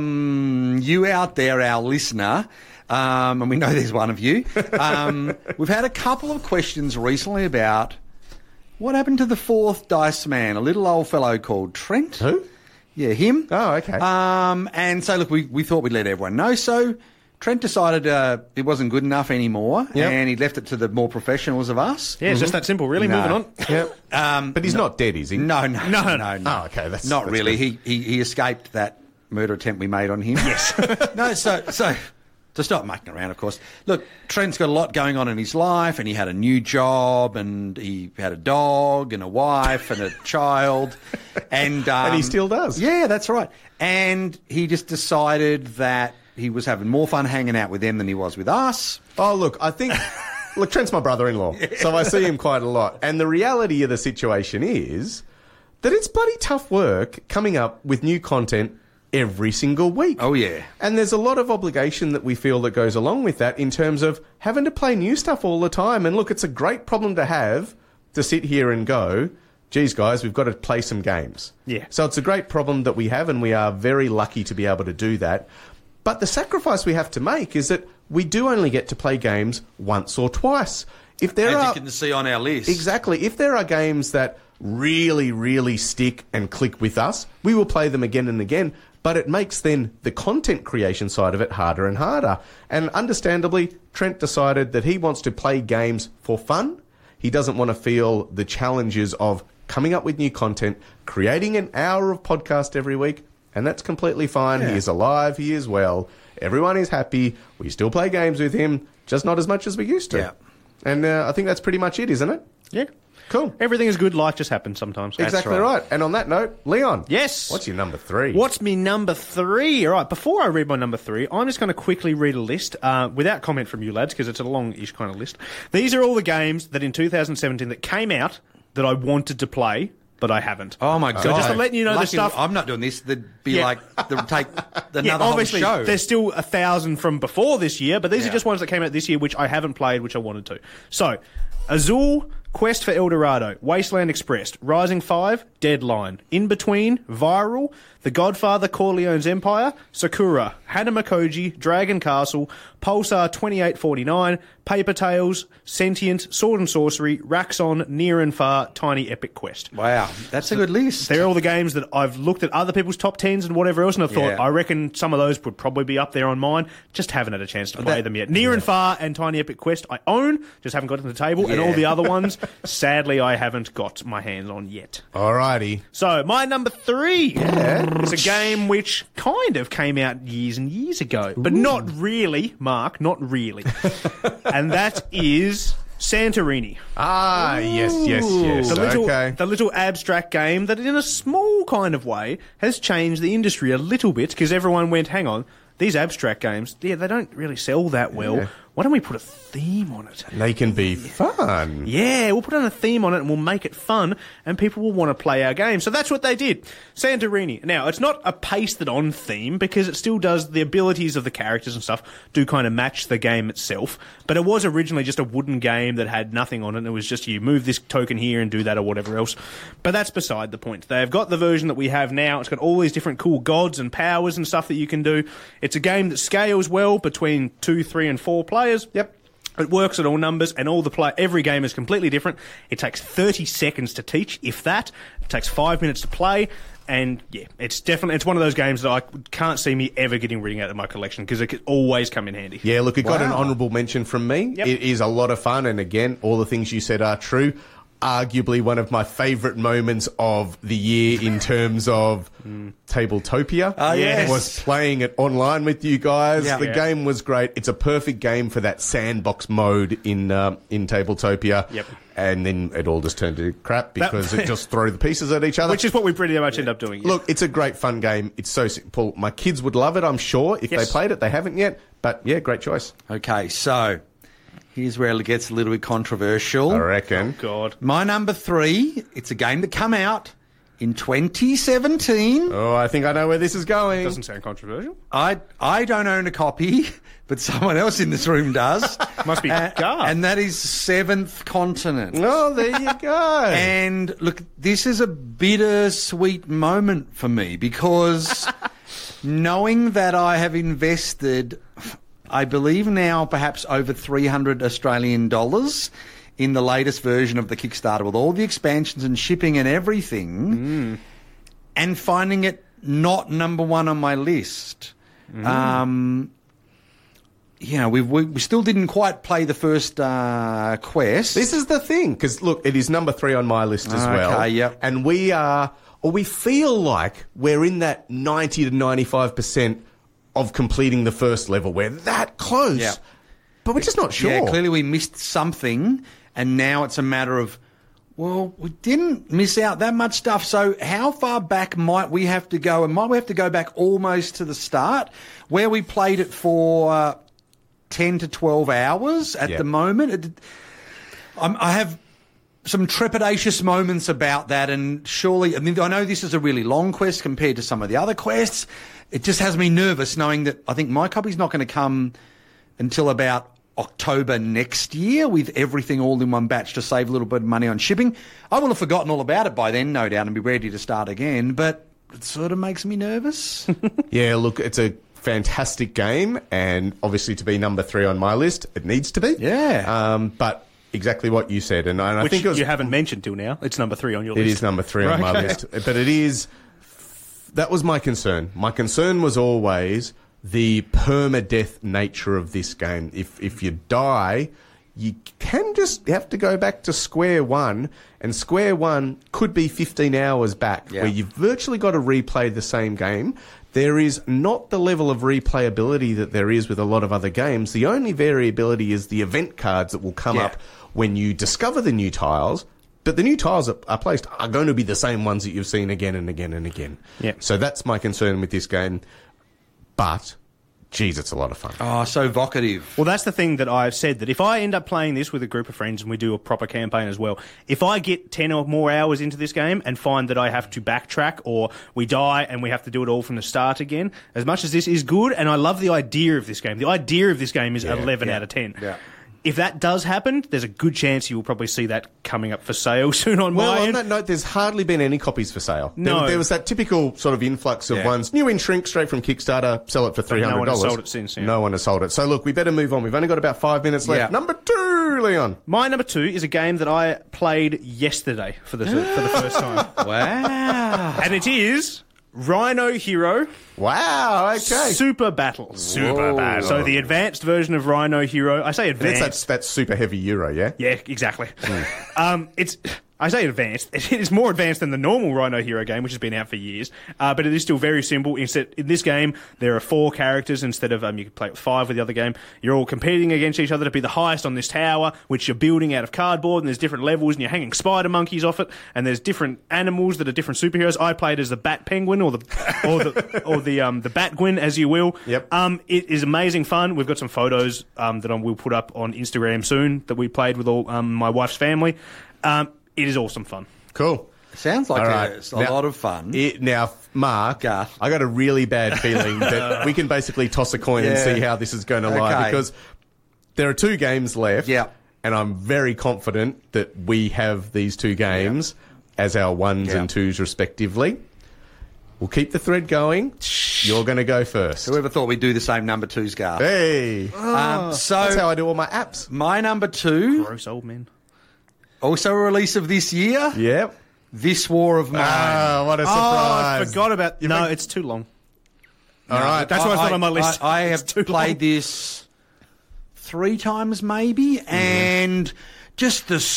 um, you out there, our listener, um, and we know there's one of you. Um, we've had a couple of questions recently about what happened to the fourth Dice Man, a little old fellow called Trent. Who? Yeah, him. Oh, okay. Um, and so, look, we, we thought we'd let everyone know. So Trent decided uh, it wasn't good enough anymore, Yep. and he left it to the more professionals of us. Yeah, it's just that simple, really. No. Moving on. Yep. Um, But he's not dead, is he? No, no, No, no, no. no. Oh, okay. That's Not that's really. good. He, he he escaped that murder attempt we made on him. Yes. no, so so to stop mucking around, of course. Look, Trent's got a lot going on in his life, and he had a new job, and he had a dog, and a wife, and a child, and um, And he still does. Yeah, that's right. And he just decided that he was having more fun hanging out with them than he was with us. Oh, look, I think... Look, Trent's my brother-in-law, so I see him quite a lot. And the reality of the situation is that it's bloody tough work coming up with new content every single week. Oh, yeah. And there's a lot of obligation that we feel that goes along with that in terms of having to play new stuff all the time. And look, it's a great problem to have to sit here and go, geez, guys, we've got to play some games. Yeah. So it's a great problem that we have, and we are very lucky to be able to do that. But the sacrifice we have to make is that we do only get to play games once or twice. If there As are you can see on our list. Exactly. If there are games that really, really stick and click with us, we will play them again and again. But it makes then the content creation side of it harder and harder. And understandably, Trent decided that he wants to play games for fun. He doesn't want to feel the challenges of coming up with new content, creating an hour of podcast every week. And that's completely fine. Yeah. He is alive. He is well. Everyone is happy. We still play games with him, just not as much as we used to. Yeah. And uh, I think that's pretty much it, isn't it? Yeah. Cool. Everything is good. Life just happens sometimes. Exactly right. right. And on that note, Leon. Yes. What's your number three? What's me number three? All right, before I read my number three, I'm just going to quickly read a list uh, without comment from you lads, because it's a long-ish kind of list. These are all the games that in two thousand seventeen that came out that I wanted to play, but I haven't. Oh my god! So just to let you know the Lucky stuff. I'm not doing this. There'd be Yeah. like that would take another Yeah, obviously, whole show. there's still a thousand from before this year, but these Yeah. are just ones that came out this year, which I haven't played, which I wanted to. So, Azul, Quest for El Dorado, Wasteland Express, Rising five, Deadline, In Between, Viral, The Godfather, Corleone's Empire, Sakura, Hanamakoji, Dragon Castle, Pulsar twenty-eight forty-nine, Paper Tales, Sentient, Sword and Sorcery, Raxon, Near and Far, Tiny Epic Quest. Wow, that's a good list. They're all the games that I've looked at other people's top tens and whatever else, and I've thought, Yeah. I reckon some of those would probably be up there on mine. Just haven't had a chance to play That- them yet. Near and Far and Tiny Epic Quest I own, just haven't got to the table, and Yeah. all the other ones, sadly, I haven't got my hands on yet. Alrighty. So, my number three is a game which kind of came out years and years ago, but not really, Mark, not really. And that is Santorini. Ah, yes, yes, yes. The little, okay. the little abstract game that, in a small kind of way, has changed the industry a little bit because everyone went, hang on, these abstract games, yeah, they don't really sell that well. Yeah. Why don't we put a theme on it? They can be fun. Yeah, we'll put on a theme on it and we'll make it fun and people will want to play our game. So that's what they did. Santorini. Now, it's not a pasted on theme because it still does, the abilities of the characters and stuff do kind of match the game itself. But it was originally just a wooden game that had nothing on it. And it was just you move this token here and do that or whatever else. But that's beside the point. They've got the version that we have now. It's got all these different cool gods and powers and stuff that you can do. It's a game that scales well between two, three and four players. Yep. It works at all numbers, and all the play. Every game is completely different. It takes thirty seconds to teach, if that. It takes five minutes to play, and yeah, it's definitely it's one of those games that I can't see me ever getting rid out of my collection because it could always come in handy. Yeah, look, it got an Wow. honourable mention from me. Yep. It is a lot of fun, and again, all the things you said are true. Arguably one of my favourite moments of the year in terms of Tabletopia. Ah, yes. Was playing it online with you guys. Yeah. The Yeah. game was great. It's a perfect game for that sandbox mode in um, in Tabletopia. Yep. And then it all just turned to crap That- because it just threw the pieces at each other. Which is what we pretty much end up doing. yeah. Look, it's a great fun game. It's so simple. My kids would love it, I'm sure, if Yes. they played it. They haven't yet. But yeah, great choice. Okay, so here's where it gets a little bit controversial. I reckon. God. My number three, it's a game that come out in twenty seventeen. Oh, I think I know where this is going. Doesn't sound controversial. I I don't own a copy, but someone else in this room does. Must be Uh, Garth. and that is Seventh Continent. Oh, there you go. And look, this is a bittersweet moment for me because knowing that I have invested, I believe now perhaps over three hundred Australian dollars in the latest version of the Kickstarter with all the expansions and shipping and everything, and finding it not number one on my list. Um, you know, we've, we we still didn't quite play the first uh, quest. This is the thing, because look, it is number three on my list as well. Okay, yep. And we are, or we feel like we're in that ninety to ninety-five percent of completing the first level. We're that close. Yep. But we're just not sure. Yeah, clearly we missed something, and now it's a matter of, well, we didn't miss out that much stuff, so how far back might we have to go? And might we have to go back almost to the start, where we played it for uh, ten to twelve hours at Yeah. the moment? It, I'm, I have some trepidatious moments about that, and surely, I mean, I know this is a really long quest compared to some of the other quests. It just has me nervous knowing that I think my copy's not going to come until about October next year with everything all in one batch to save a little bit of money on shipping. I will have forgotten all about it by then, no doubt, and be ready to start again, but it sort of makes me nervous. Yeah, look, it's a fantastic game, and obviously to be number three on my list, it needs to be. Yeah. Um, but exactly what you said, and I, I Which think it was, you haven't mentioned till now. It's number three on your It list. is number three on my Okay. list. But it is... That was my concern. My concern was always the permadeath nature of this game. If if you die, you can just have to go back to square one, and square one could be fifteen hours back, Yeah. where you've virtually got to replay the same game. There is not the level of replayability that there is with a lot of other games. The only variability is the event cards that will come Yeah. up when you discover the new tiles. But the new tiles are, are placed are going to be the same ones that you've seen again and again and again. Yeah. So that's my concern with this game. But, geez, it's a lot of fun. Oh, so evocative. Well, that's the thing that I've said, that if I end up playing this with a group of friends and we do a proper campaign as well, if I get ten or more hours into this game and find that I have to backtrack or we die and we have to do it all from the start again, as much as this is good, and I love the idea of this game, the idea of this game is eleven yeah, out of ten. yeah. if that does happen, there's a good chance you will probably see that coming up for sale soon on Well, my on end. that note, there's hardly been any copies for sale. No. There, there was that typical sort of influx of Yeah. ones, new in shrink, straight from Kickstarter, sell it for three hundred dollars. no one has sold it since, yeah. No one has sold it. So, look, we better move on. We've only got about five minutes left. Yeah. Number two, Leon. My number two is a game that I played yesterday for the for the first time, Wow. and it is Rhino Hero Wow, okay. Super Battle. Super Battle. So the advanced version of Rhino Hero. I say That's, advanced. that's, that's super heavy Euro, yeah? Yeah, exactly. um, it's I say advanced. It is more advanced than the normal Rhino Hero game, which has been out for years. Uh, but it is still very simple. Instead, in this game, there are four characters instead of um, you can play with five with the other game. You're all competing against each other to be the highest on this tower, which you're building out of cardboard. And there's different levels, and you're hanging spider monkeys off it. And there's different animals that are different superheroes. I played as the Bat Penguin or the or the or the um, the Batguin, as you will. Yep. Um, it is amazing fun. We've got some photos um, that I will put up on Instagram soon that we played with all um, my wife's family. Um, it is awesome fun. Cool. Sounds like All a, right. it's a Now- lot of fun. It, now, Mark, Garth. I got a really bad feeling that we can basically toss a coin and Yeah. see how this is going to lie, Okay. because there are two games left, Yeah. and I'm very confident that we have these two games as our ones Yeah. and twos respectively. We'll keep the thread going. You're going to go first. Whoever thought we'd do the same number twos, Gar? Hey, Um, so that's how I do all my apps. my number two, Gross old men. also a release of this year, Yep. This War of Mine. Ah, what a Oh, I surprise! forgot about. You no, think- it's too long. All right, That's why it's not on my list. I, I It's have too played long. this three times maybe, and just the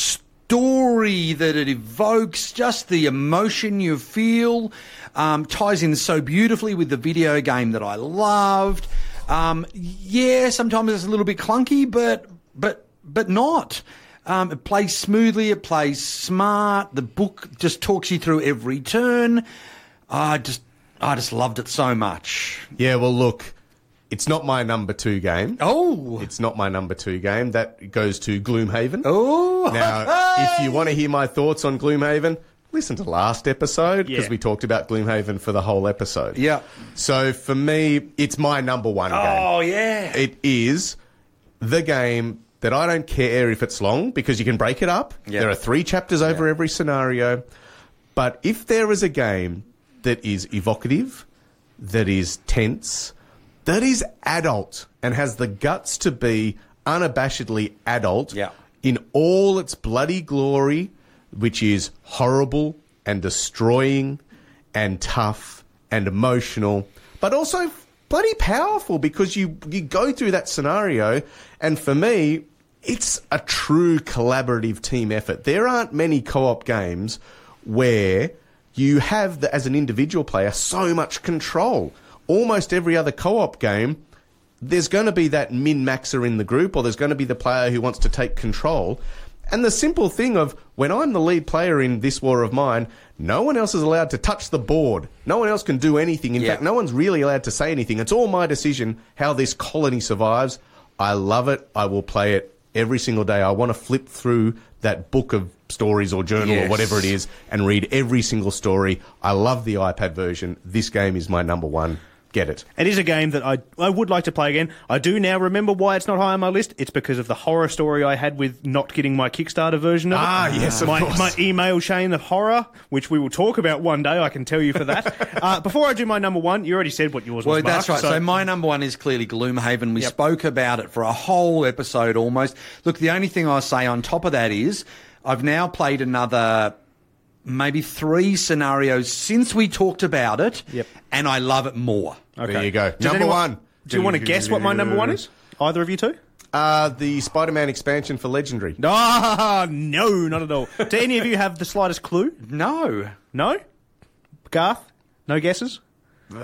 story that it evokes, just the emotion you feel, um, ties in so beautifully with the video game that I loved. Um, yeah, sometimes it's a little bit clunky, but but but not. Um, it plays smoothly. It plays smart. The book just talks you through every turn. I just, I just loved it so much. Yeah, well, look, it's not my number two game. Oh, It's not my number two game. That goes to Gloomhaven. oh! Now, if you want to hear my thoughts on Gloomhaven, listen to last episode, because Yeah. we talked about Gloomhaven for the whole episode. Yeah. So for me, it's my number one game. Oh yeah. It is the game that I don't care if it's long, because you can break it up. Yeah. There are three chapters over every scenario. But if there is a game that is evocative, that is tense, that is adult, and has the guts to be unabashedly adult Yeah. in all its bloody glory, which is horrible and destroying and tough and emotional, but also bloody powerful, because you, you go through that scenario, and for me, it's a true collaborative team effort. There aren't many co-op games where you have, the, as an individual player, so much control. Almost every other co-op game, there's going to be that min-maxer in the group, or there's going to be the player who wants to take control. And the simple thing of, when I'm the lead player in This War of Mine, no one else is allowed to touch the board. No one else can do anything. In Yeah. fact, no one's really allowed to say anything. It's all my decision how this colony survives. I love it. I will play it every single day. I want to flip through that book of stories or journal or Yes. whatever it is and read every single story. I love the iPad version. This game is my number one. Get it. It is a game that I I would like to play again. I do now remember why it's not high on my list. It's because of the horror story I had with not getting my Kickstarter version of it. Ah, yes, of my, course. My email chain of horror, which we will talk about one day, I can tell you for that. uh, before I do my number one, you already said what yours Well, was, Mark, that's right. So, my number one is clearly Gloomhaven. We Yep. spoke about it for a whole episode almost. Look, the only thing I'll say on top of that is I've now played another maybe three scenarios since we talked about it, Yep. and I love it more. There you go. Does number anyone- one. Do you want to guess what my number one is? Either of you two? Uh, the Spider-Man expansion for Legendary. Ah, no, not at all. Do any of you have the slightest clue? No. No? Garth? No guesses? Uh,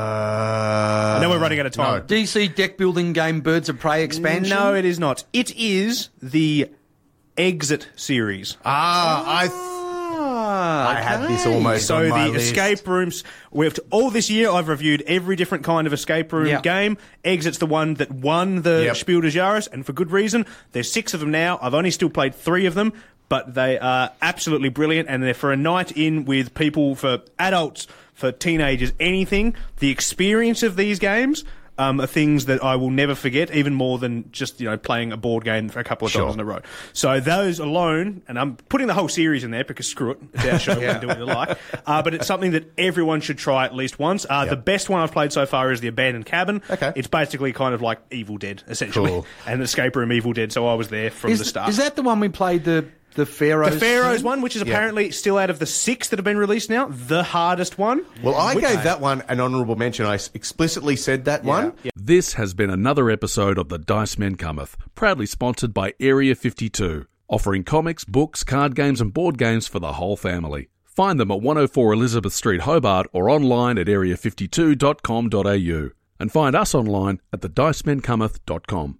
I know we're running out of time. no. D C deck building game Birds of Prey expansion? No, it is not. It is the Exit series. Ah, I Ah, I had this okay. almost So on my the list. escape rooms, we've all this year I've reviewed every different kind of escape room Yeah. game. Exit's the one that won the Yep. Spiel des Jahres, and for good reason. There's six of them now. I've only still played three of them, but they are absolutely brilliant, and they're for a night in with people, for adults, for teenagers, anything. The experience of these games um, are things that I will never forget, even more than just, you know, playing a board game for a couple of Sure. dollars in a row. So those alone, and I'm putting the whole series in there because screw it, it's our show, we can do what you like. Uh, but it's something that everyone should try at least once. Uh, Yep. The best one I've played so far is The Abandoned Cabin. Okay. It's basically kind of like Evil Dead, essentially. Cool. And Escape Room Evil Dead, so I was there from Is, the start. is that the one we played the the Pharaohs? the Pharaohs thing? one, which is apparently still out of the six that have been released now, the hardest one. Well, I gave that one an honourable mention. I s- explicitly said that one. This has been another episode of The Dice Men Cometh, proudly sponsored by Area fifty-two, offering comics, books, card games and board games for the whole family. Find them at one oh four Elizabeth Street, Hobart, or online at area fifty-two dot com dot a u. And find us online at the dice men cometh dot com.